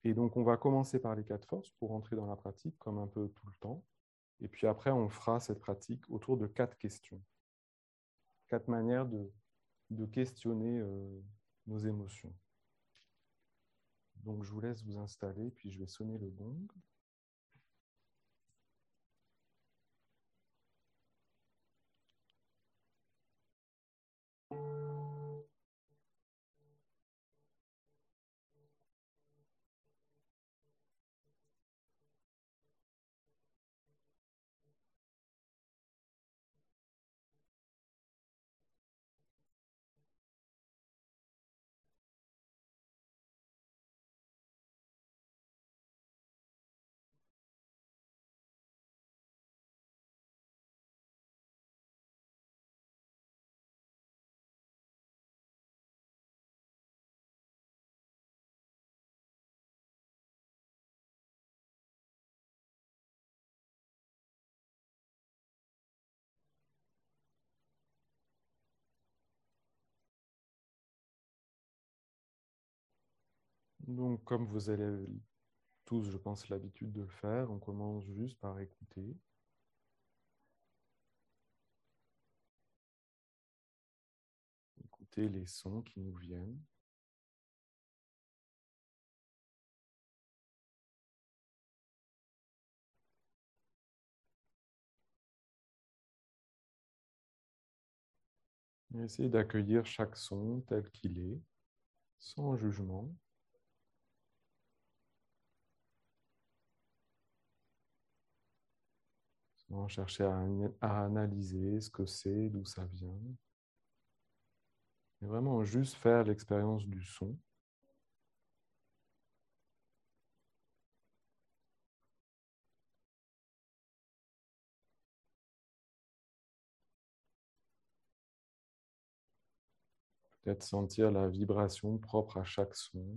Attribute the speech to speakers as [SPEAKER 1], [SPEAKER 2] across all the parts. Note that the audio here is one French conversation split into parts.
[SPEAKER 1] Et donc, on va commencer par les 4 forces pour entrer dans la pratique, comme un peu tout le temps. Et puis après, on fera cette pratique autour de 4 questions. 4 manières de questionner nos émotions. Donc, je vous laisse vous installer, puis je vais sonner le gong. Donc, comme vous avez tous, je pense, l'habitude de le faire, on commence juste par écouter. Écouter les sons qui nous viennent. Et essayer d'accueillir chaque son tel qu'il est, sans jugement. Sans chercher à analyser ce que c'est, d'où ça vient. Mais vraiment juste faire l'expérience du son. Peut-être sentir la vibration propre à chaque son.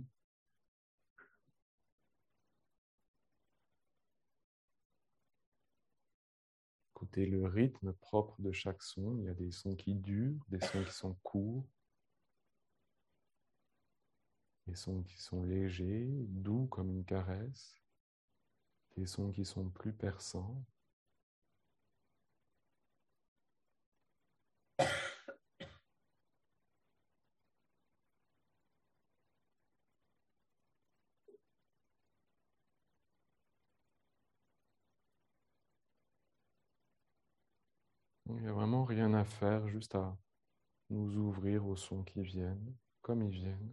[SPEAKER 1] Écouter le rythme propre de chaque son. Il y a des sons qui durent, des sons qui sont courts, des sons qui sont légers, doux comme une caresse, des sons qui sont plus perçants. Il n'y a vraiment rien à faire, juste à nous ouvrir aux sons qui viennent, comme ils viennent.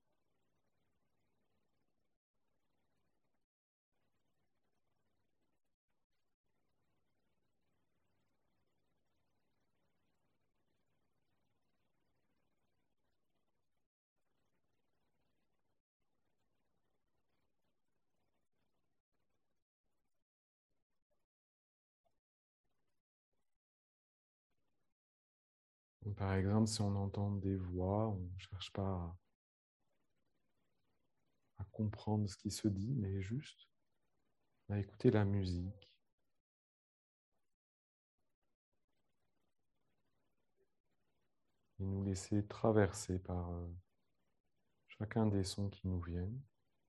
[SPEAKER 1] Par exemple, si on entend des voix, on ne cherche pas à comprendre ce qui se dit, mais juste à écouter la musique. Et nous laisser traverser par chacun des sons qui nous viennent.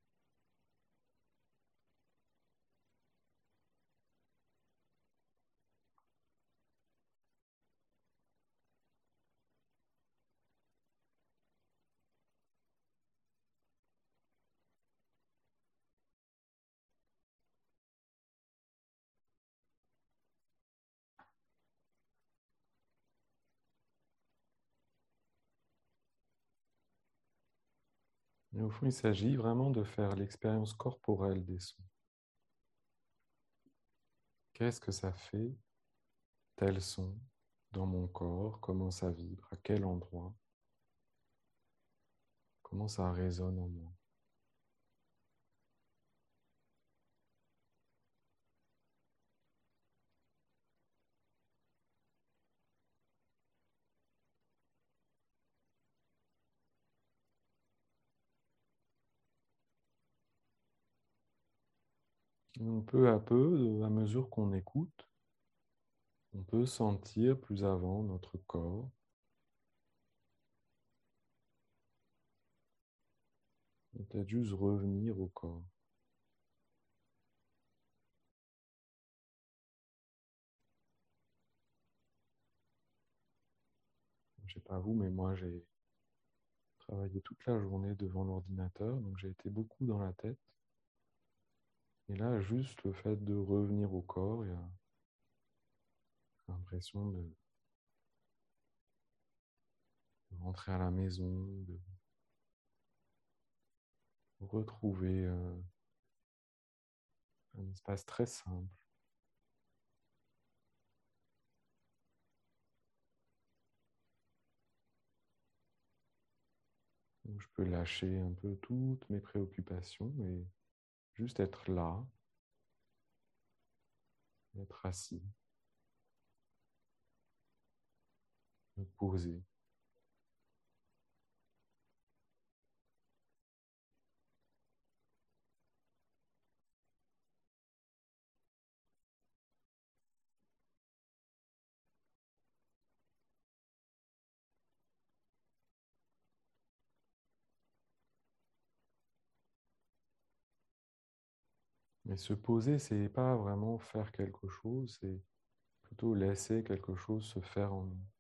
[SPEAKER 1] Et au fond, il s'agit vraiment de faire l'expérience corporelle des sons. Qu'est-ce que ça fait, tel son, dans mon corps? Comment ça vibre? À quel endroit? Comment ça résonne en moi? Donc, peu à peu, à mesure qu'on écoute, on peut sentir plus avant notre corps. Peut-être juste revenir au corps. Je sais pas vous, mais moi j'ai travaillé toute la journée devant l'ordinateur, donc j'ai été beaucoup dans la tête. Et là, juste le fait de revenir au corps, il y a l'impression de rentrer à la maison, de retrouver un espace très simple, où je peux lâcher un peu toutes mes préoccupations et juste être là, être assis, me poser. Mais se poser, c'est pas vraiment faire quelque chose, c'est plutôt laisser quelque chose se faire en nous.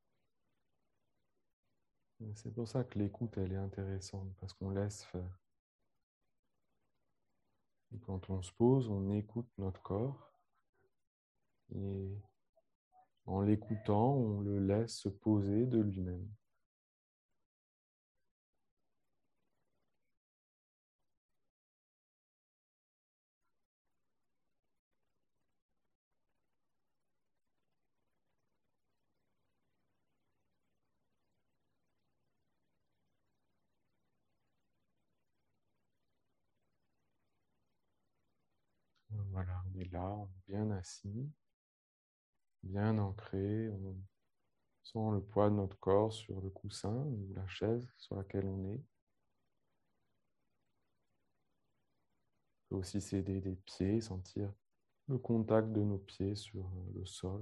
[SPEAKER 1] Et c'est pour ça que l'écoute, elle est intéressante, parce qu'on laisse faire. Et quand on se pose, on écoute notre corps, et en l'écoutant, on le laisse se poser de lui-même. Voilà, on est là, on est bien assis, bien ancré, on sent le poids de notre corps sur le coussin ou la chaise sur laquelle on est. On peut aussi s'aider des pieds, sentir le contact de nos pieds sur le sol.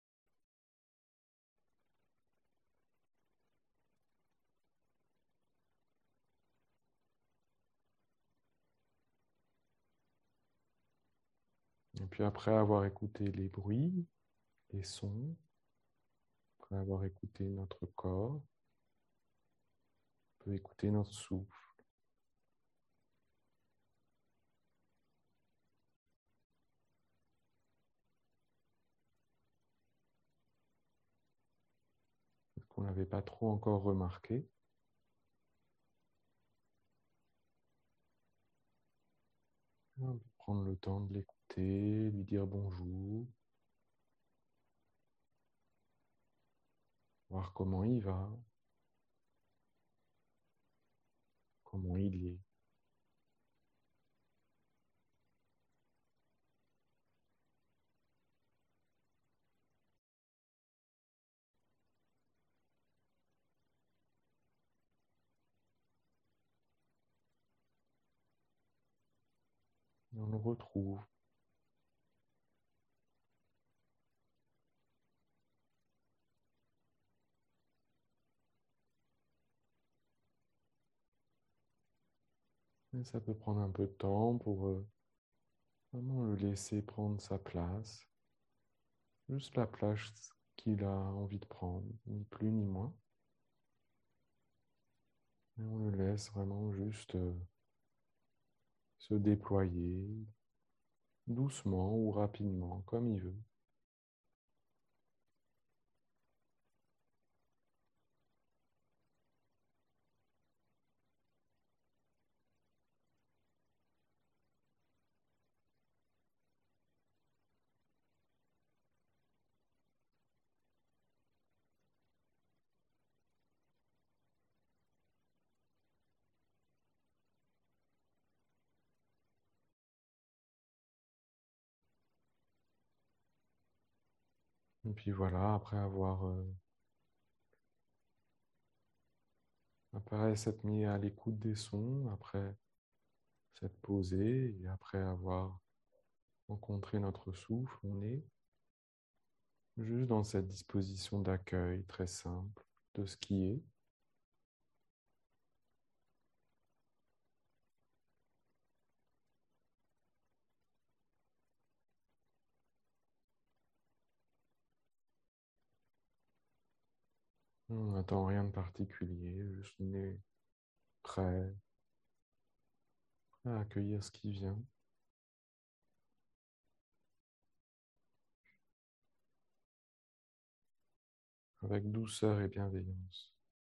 [SPEAKER 1] Et puis après avoir écouté les bruits, les sons, après avoir écouté notre corps, on peut écouter notre souffle. Peut-être qu'on ne l'avait pas trop encore remarqué. On peut prendre le temps de l'écouter, lui dire bonjour, voir comment il va, comment il est. Et on le retrouve. Et ça peut prendre un peu de temps pour vraiment le laisser prendre sa place. Juste la place qu'il a envie de prendre, ni plus ni moins. Et on le laisse vraiment juste se déployer doucement ou rapidement, comme il veut. Et puis voilà, après s'être mis à l'écoute des sons, après s'être posé et après avoir rencontré notre souffle, on est juste dans cette disposition d'accueil très simple de ce qui est. On n'attend rien de particulier, juste on est prêt à accueillir ce qui vient. Avec douceur et bienveillance.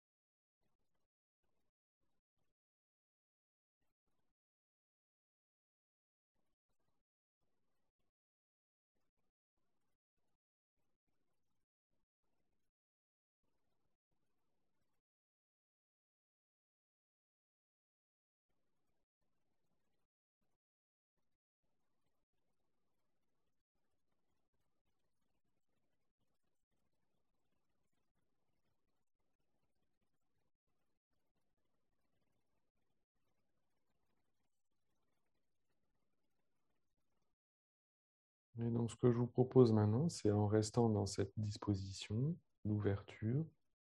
[SPEAKER 1] Et donc, ce que je vous propose maintenant, c'est en restant dans cette disposition d'ouverture,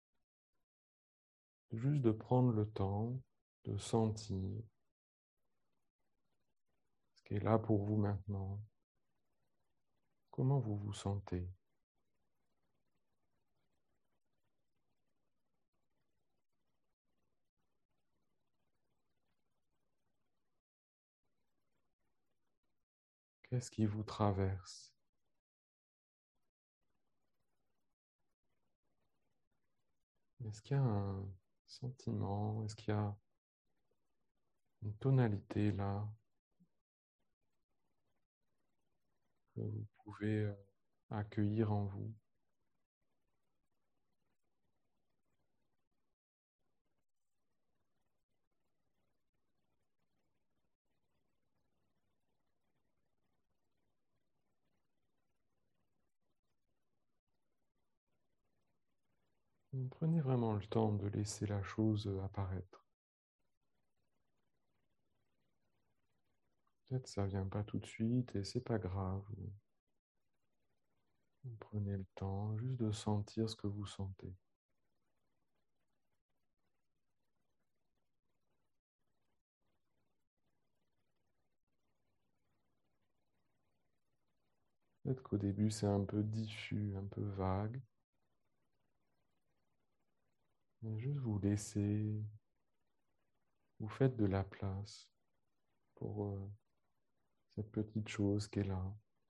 [SPEAKER 1] juste de prendre le temps de sentir ce qui est là pour vous maintenant. Comment vous vous sentez? Qu'est-ce qui vous traverse? Est-ce qu'il y a un sentiment? Est-ce qu'il y a une tonalité là que vous pouvez accueillir en vous? Prenez vraiment le temps de laisser la chose apparaître. Peut-être ça vient pas tout de suite et c'est pas grave. Prenez le temps juste de sentir ce que vous sentez. Peut-être qu'au début c'est un peu diffus, un peu vague. Mais juste vous laissez, vous faites de la place pour cette petite chose qui est là.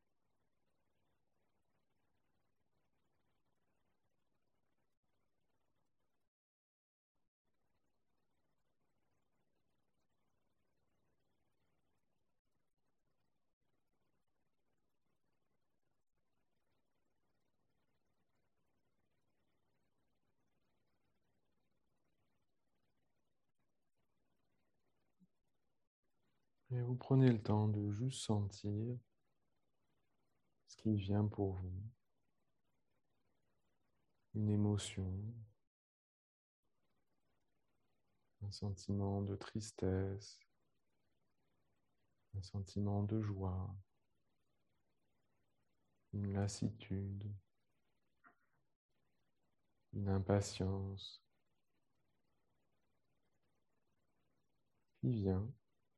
[SPEAKER 1] Et vous prenez le temps de juste sentir ce qui vient pour vous. Une émotion, un sentiment de tristesse, un sentiment de joie, une lassitude, une impatience qui vient.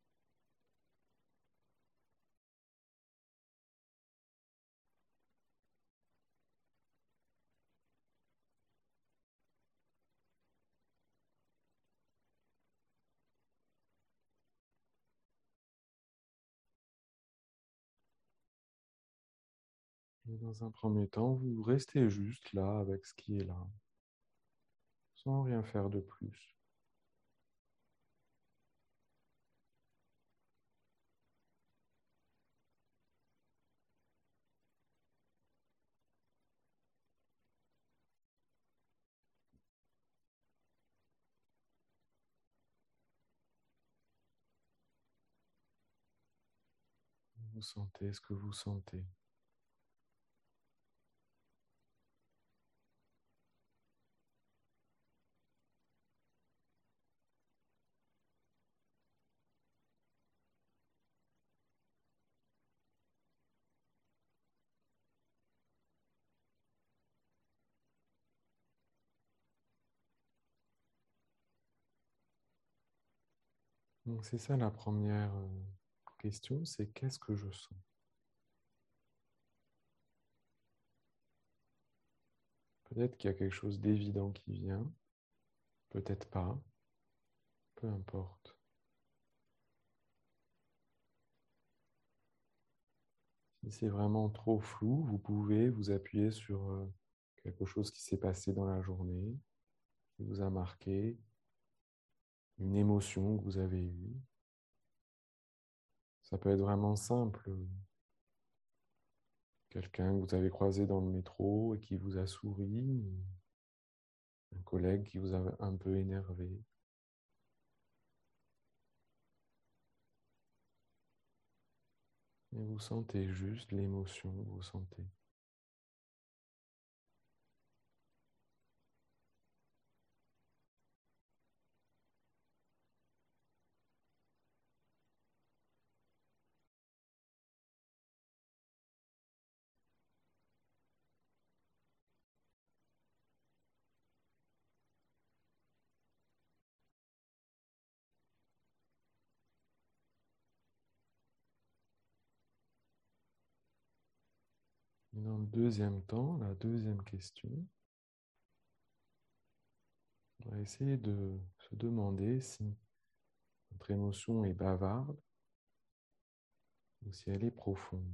[SPEAKER 1] Et dans un premier temps, vous restez juste là avec ce qui est là, sans rien faire de plus. Vous sentez ce que vous sentez. Donc c'est ça la première question, c'est qu'est-ce que je sens? Peut-être qu'il y a quelque chose d'évident qui vient, peut-être pas, peu importe. Si c'est vraiment trop flou, vous pouvez vous appuyer sur quelque chose qui s'est passé dans la journée, qui vous a marqué, une émotion que vous avez eue. Ça peut être vraiment simple. Quelqu'un que vous avez croisé dans le métro et qui vous a souri, un collègue qui vous a un peu énervé. Et vous sentez juste l'émotion que vous sentez. Et dans le deuxième temps, la deuxième question, on va essayer de se demander si notre émotion est bavarde ou si elle est profonde.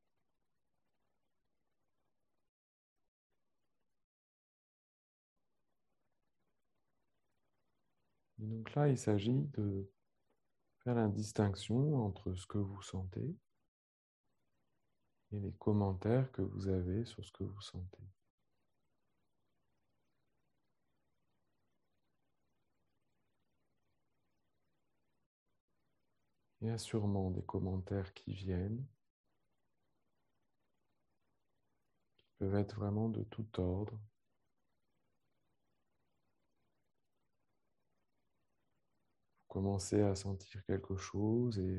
[SPEAKER 1] Et donc là, il s'agit de faire la distinction entre ce que vous sentez et les commentaires que vous avez sur ce que vous sentez. Il y a sûrement des commentaires qui viennent, qui peuvent être vraiment de tout ordre. Vous commencez à sentir quelque chose et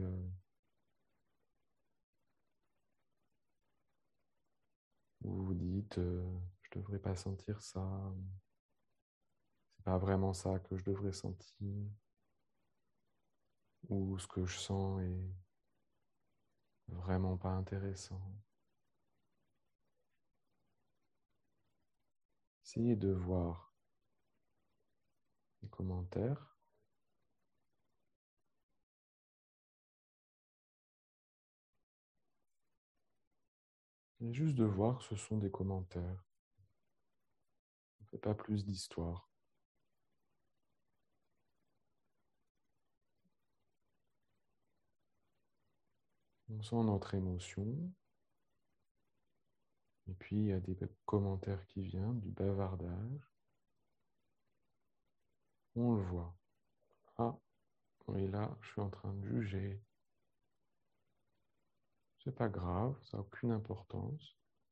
[SPEAKER 1] vous vous dites je ne devrais pas sentir ça, c'est pas vraiment ça que je devrais sentir, ou ce que je sens est vraiment pas intéressant. Essayez de voir les commentaires et juste de voir que ce sont des commentaires. On ne fait pas plus d'histoire. On sent notre émotion. Et puis, il y a des commentaires qui viennent, du bavardage. On le voit. Ah, oui, là, je suis en train de juger. C'est pas grave, ça n'a aucune importance.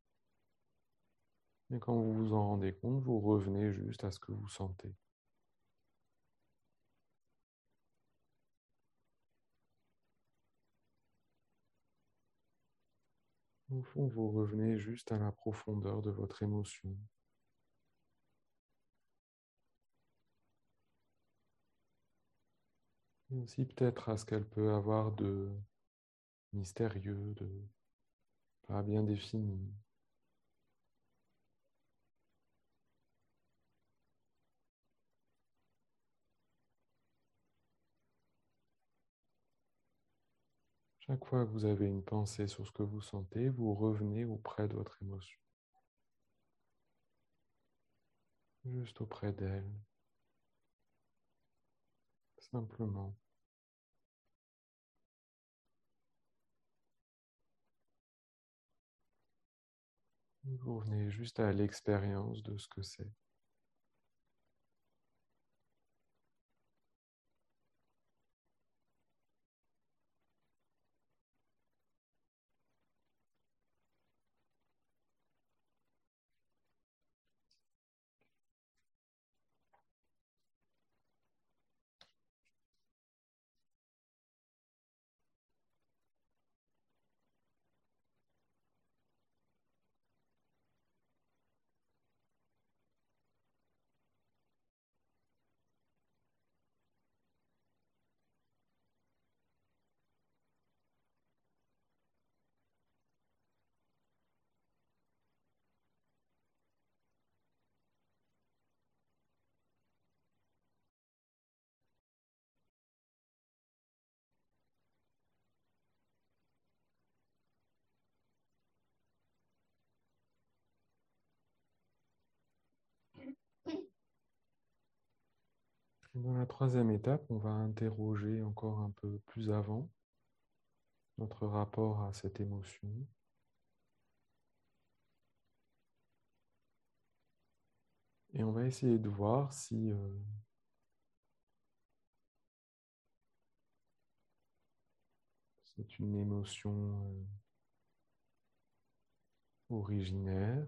[SPEAKER 1] Mais quand vous vous en rendez compte, vous revenez juste à ce que vous sentez. Au fond, vous revenez juste à la profondeur de votre émotion. Et aussi peut-être à ce qu'elle peut avoir de mystérieux, de pas bien défini. Chaque fois que vous avez une pensée sur ce que vous sentez, vous revenez auprès de votre émotion. Juste auprès d'elle. Simplement. Vous revenez juste à l'expérience de ce que c'est. Dans la troisième étape, on va interroger encore un peu plus avant notre rapport à cette émotion. Et on va essayer de voir si c'est une émotion originaire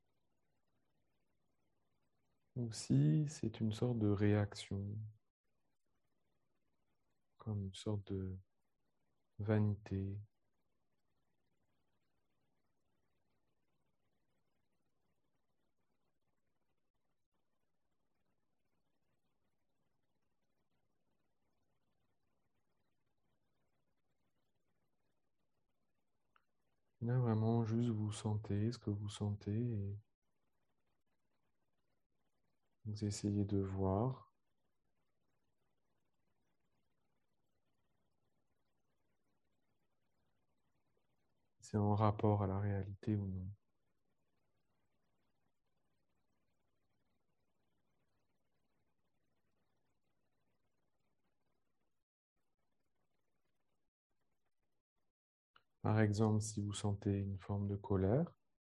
[SPEAKER 1] ou si c'est une sorte de réaction, comme une sorte de vanité. Là, vraiment, juste vous sentez ce que vous sentez et vous essayez de voir. C'est en rapport à la réalité ou non. Par exemple, si vous sentez une forme de colère,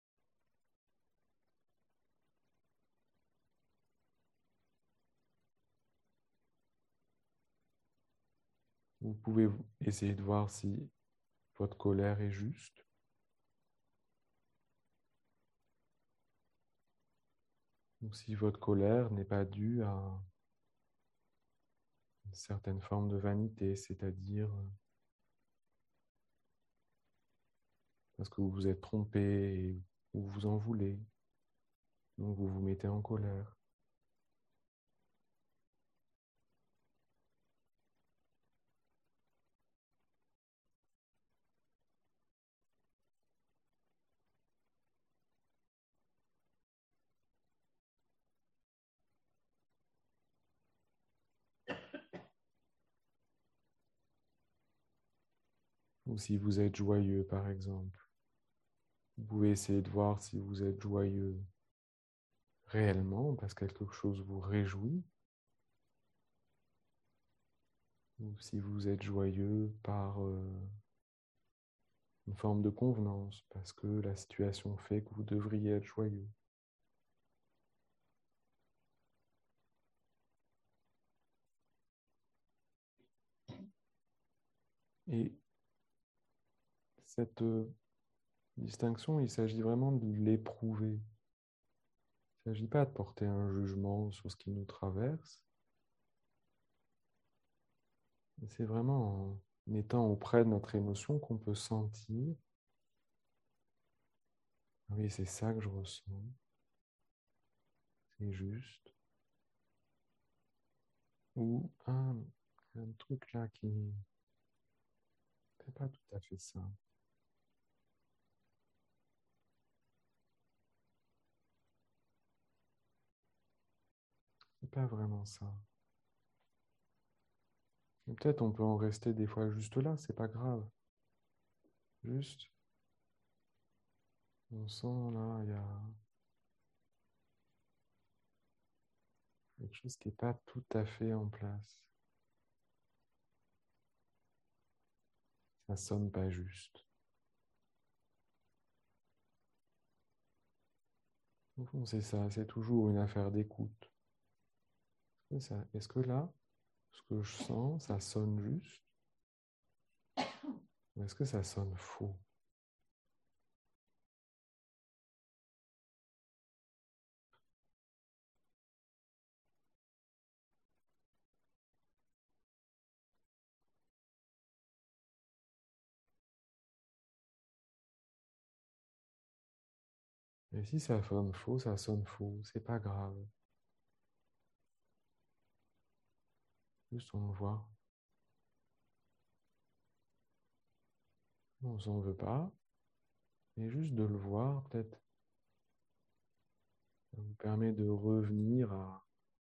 [SPEAKER 1] vous pouvez essayer de voir si votre colère est juste ou si votre colère n'est pas due à une certaine forme de vanité, c'est-à-dire parce que vous vous êtes trompé et vous vous en voulez, donc vous vous mettez en colère. Ou si vous êtes joyeux, par exemple. Vous pouvez essayer de voir si vous êtes joyeux réellement parce que quelque chose vous réjouit, ou si vous êtes joyeux par une forme de convenance, parce que la situation fait que vous devriez être joyeux. Et cette distinction, il s'agit vraiment de l'éprouver. Il ne s'agit pas de porter un jugement sur ce qui nous traverse, mais c'est vraiment en étant auprès de notre émotion qu'on peut sentir, ah oui, c'est ça que je ressens, c'est juste. Ou un truc là qui ne fait pas tout à fait ça. C'est pas vraiment ça. Et peut-être on peut en rester des fois juste là, c'est pas grave. Juste, on sent là, il y a quelque chose qui n'est pas tout à fait en place. Ça sonne pas juste. Au fond, c'est ça, c'est toujours une affaire d'écoute. Est-ce que là, ce que je sens, ça sonne juste? Ou est-ce que ça sonne faux? Et si ça sonne faux, ça sonne faux. C'est pas grave. Juste on le voit. On s'en veut pas. Et juste de le voir, peut-être, ça vous permet de revenir à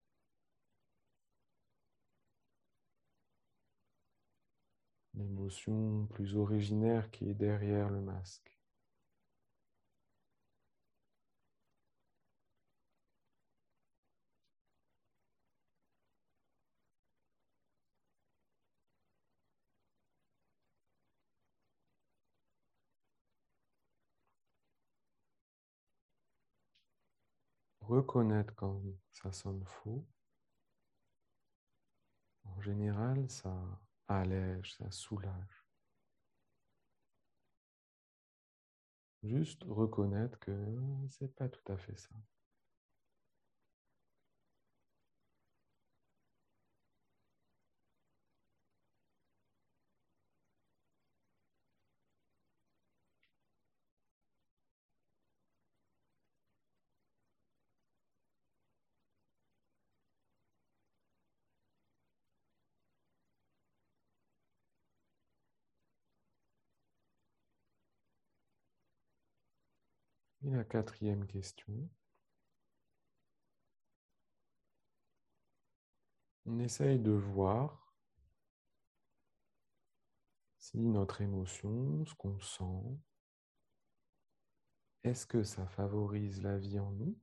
[SPEAKER 1] l'émotion plus originaire qui est derrière le masque. reconnaître quand ça sonne faux. En général, ça allège, ça soulage. Juste reconnaître que c'est pas tout à fait ça. Et la quatrième question. On essaye de voir si notre émotion, ce qu'on sent, est-ce que ça favorise la vie en nous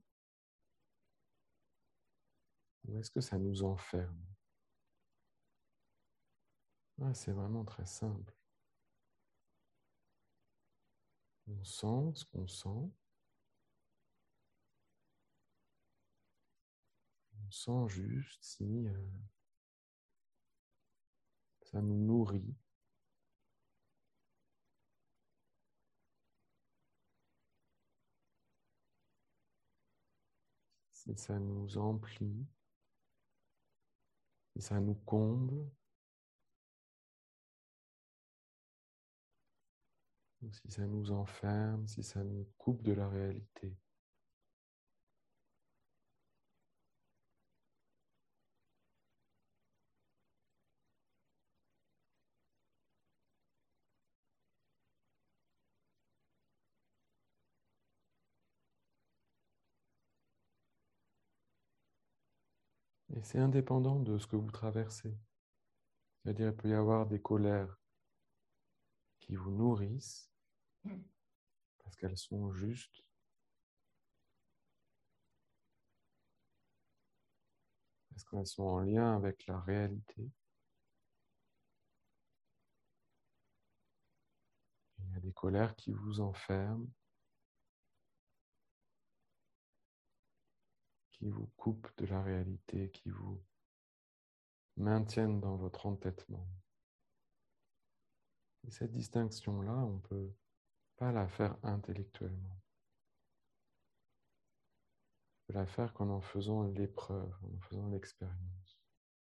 [SPEAKER 1] ou est-ce que ça nous enferme? C'est vraiment très simple. On sent ce qu'on sent. On sent juste si ça nous nourrit. Si ça nous emplit, si ça nous comble, ou si ça nous enferme, si ça nous coupe de la réalité. Et c'est indépendant de ce que vous traversez. C'est-à-dire qu'il peut y avoir des colères qui vous nourrissent parce qu'elles sont justes, parce qu'elles sont en lien avec la réalité. Il y a des colères qui vous enferment, qui vous coupent de la réalité, qui vous maintiennent dans votre entêtement. Et cette distinction-là, on ne peut pas la faire intellectuellement. On peut la faire qu'en faisant l'épreuve, en faisant l'expérience.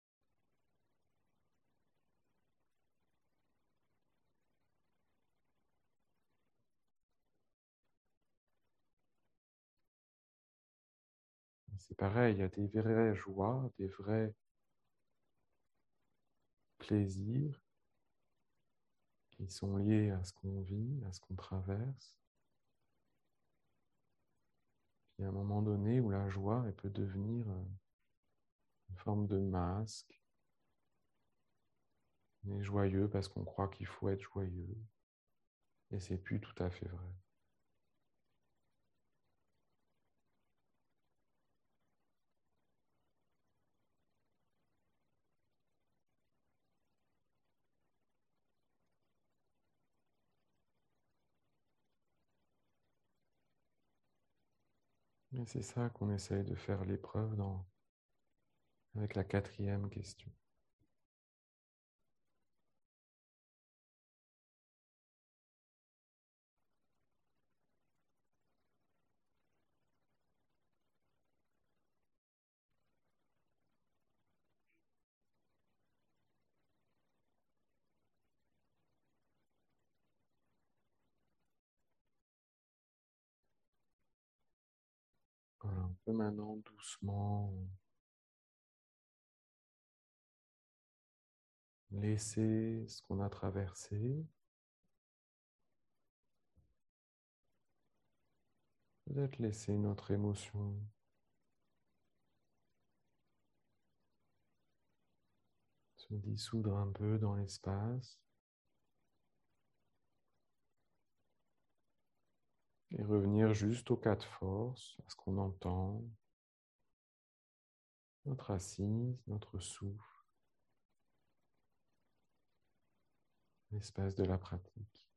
[SPEAKER 1] C'est pareil, il y a des vraies joies, des vrais plaisirs qui sont liés à ce qu'on vit, à ce qu'on traverse. Il y a un moment donné où la joie, elle peut devenir une forme de masque. On est joyeux parce qu'on croit qu'il faut être joyeux. Et c'est plus tout à fait vrai. Et c'est ça qu'on essaye de faire l'épreuve avec la quatrième question. Voilà, on peut maintenant doucement laisser ce qu'on a traversé. Peut-être laisser notre émotion se dissoudre un peu dans l'espace et revenir juste au cas de force, à ce qu'on entend, notre assise, notre souffle, l'espace de la pratique.